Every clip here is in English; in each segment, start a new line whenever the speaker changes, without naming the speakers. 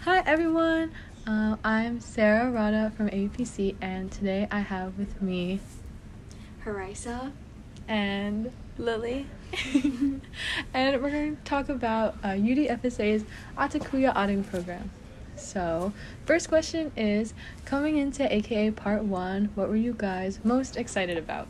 Hi everyone, I'm Sarah Rada from APC, and today I have with me
Harisa
and
Lily.
and we're going to talk about UDFSA's Atakuya Auditing Program. So, first question is, coming into AKA Part 1, what were you guys most excited about?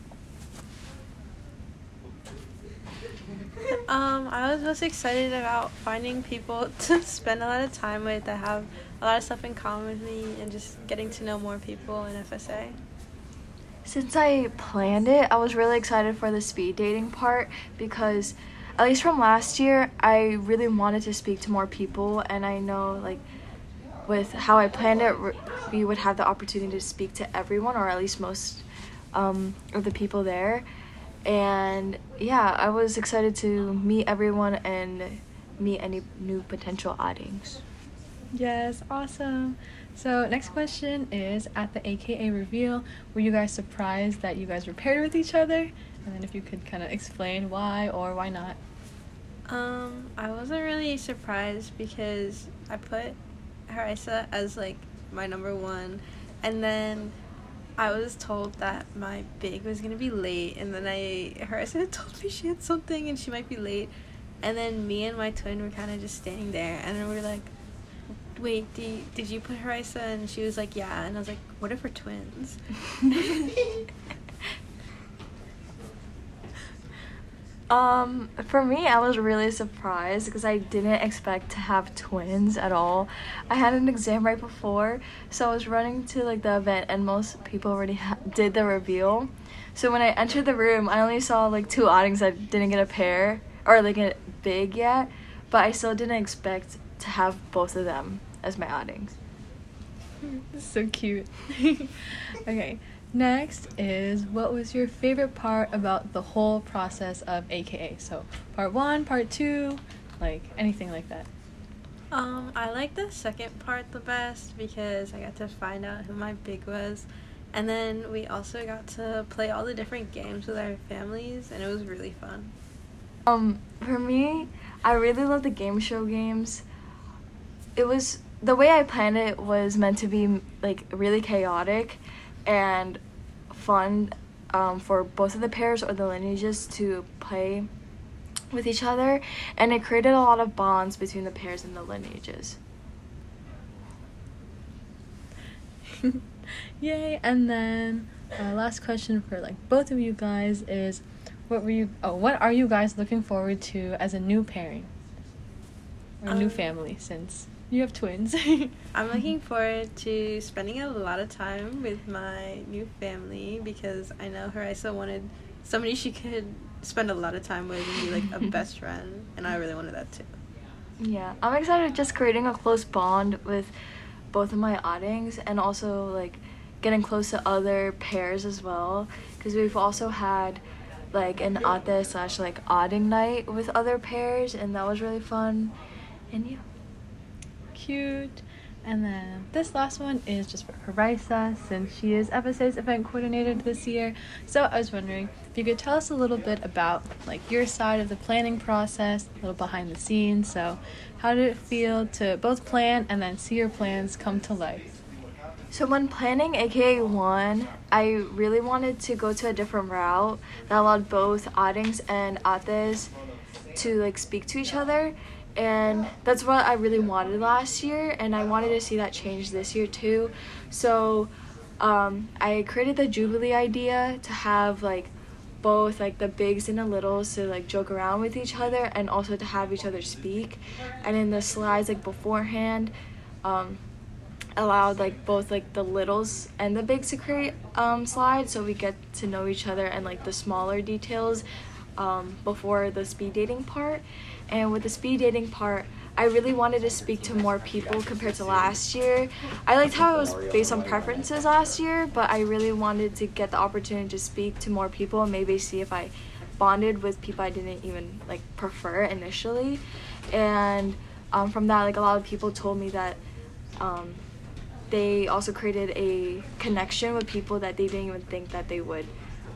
I was most excited about finding people to spend a lot of time with that have a lot of stuff in common with me and just getting to know more people in FSA.
Since I planned it, I was really excited for the speed dating part because, at least from last year, I really wanted to speak to more people, and I know, with how I planned it, we would have the opportunity to speak to everyone, or at least most of the people there. And yeah, I was excited to meet everyone and meet any new potential audience.
Yes, awesome. So, next question is, at the AKA reveal, were you guys surprised that you guys were paired with each other? And then if you could kind of explain why or why not.
I wasn't really surprised because I put Harisa as my number one, and then I was told that my big was gonna be late, and then Harisa told me she had something and she might be late, and then me and my twin were kind of just standing there, and then we were like, wait, did you put Harisa? And she was like, yeah, and I was like, what if we're twins?
For me, I was really surprised because I didn't expect to have twins at all. I had an exam right before, so I was running to the event, and most people already did the reveal. So when I entered the room, I only saw two outings that didn't get a pair or a big yet, but I still didn't expect to have both of them as my outings.
So cute. Okay. Next is, what was your favorite part about the whole process of AKA? So, part 1, part 2, anything like that.
I like the second part the best because I got to find out who my big was, and then we also got to play all the different games with our families, and it was really fun.
For me, I really love the game show games. It was, the way I planned it was meant to be really chaotic and fun for both of the pairs or the lineages to play with each other, and it created a lot of bonds between the pairs and the lineages.
Yay. And then last question for both of you guys is, what are you guys looking forward to as a new pairing or new family, since you have twins?
I'm looking forward to spending a lot of time with my new family because I know Harisa wanted somebody she could spend a lot of time with and be a best friend, and I really wanted that too.
Yeah, I'm excited just creating a close bond with both of my outings, and also getting close to other pairs as well, because we've also had an ate / outing night with other pairs, and that was really fun. And yeah.
Cute. And then this last one is just for Harisa, since she is FSA's event coordinator this year. So I was wondering if you could tell us a little bit about your side of the planning process, a little behind the scenes. So how did it feel to both plan and then see your plans come to life?
So when planning AKA 1, I really wanted to go to a different route that allowed both outings and ates to speak to each other. And that's what I really wanted last year, and I wanted to see that change this year too. So I created the Jubilee idea to have both the bigs and the littles to joke around with each other, and also to have each other speak. And in the slides beforehand, allowed both the littles and the bigs to create slides, so we get to know each other and the smaller details before the speed dating part. And with the speed dating part, I really wanted to speak to more people compared to last year. I liked how it was based on preferences last year, but I really wanted to get the opportunity to speak to more people and maybe see if I bonded with people I didn't even prefer initially. And from that, a lot of people told me that they also created a connection with people that they didn't even think that they would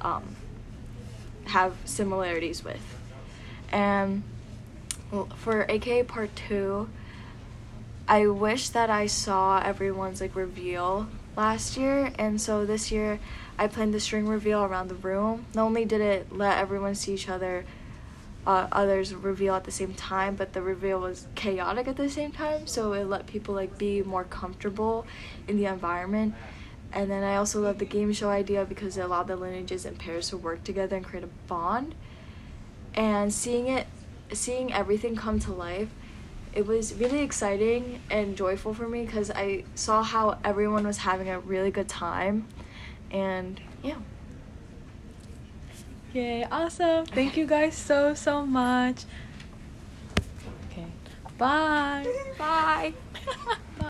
have similarities with. And for AKA Part 2, I wish that I saw everyone's like reveal last year, and so this year I planned the string reveal around the room. Not only did it let everyone see each other, others reveal at the same time, but the reveal was chaotic at the same time, so it let people like be more comfortable in the environment. And then I also love the game show idea because it allowed the lineages and pairs to work together and create a bond. And seeing everything come to life, it was really exciting and joyful for me because I saw how everyone was having a really good time. And yeah.
Yay, awesome. Thank you guys so much. Okay. Bye.
Bye.